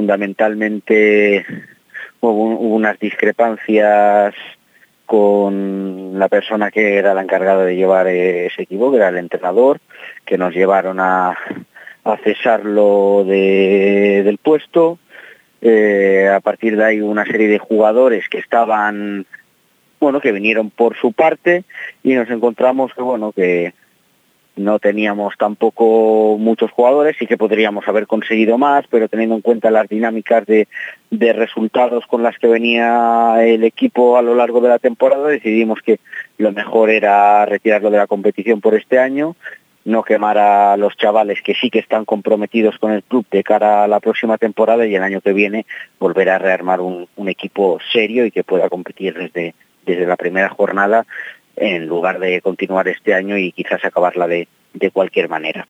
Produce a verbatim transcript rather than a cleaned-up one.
fundamentalmente hubo, hubo unas discrepancias con la persona que era la encargada de llevar ese equipo, que era el entrenador, que nos llevaron a, a cesarlo de, del puesto. Eh, a partir de ahí una serie de jugadores que estaban, bueno, que vinieron por su parte, y nos encontramos que, bueno, que no teníamos tampoco muchos jugadores y que podríamos haber conseguido más, pero teniendo en cuenta las dinámicas de, de resultados con las que venía el equipo a lo largo de la temporada, decidimos que lo mejor era retirarlo de la competición por este año, no quemar a los chavales que sí que están comprometidos con el club de cara a la próxima temporada, y el año que viene volver a rearmar un, un equipo serio y que pueda competir desde, desde la primera jornada, en lugar de continuar este año y quizás acabarla de, de cualquier manera.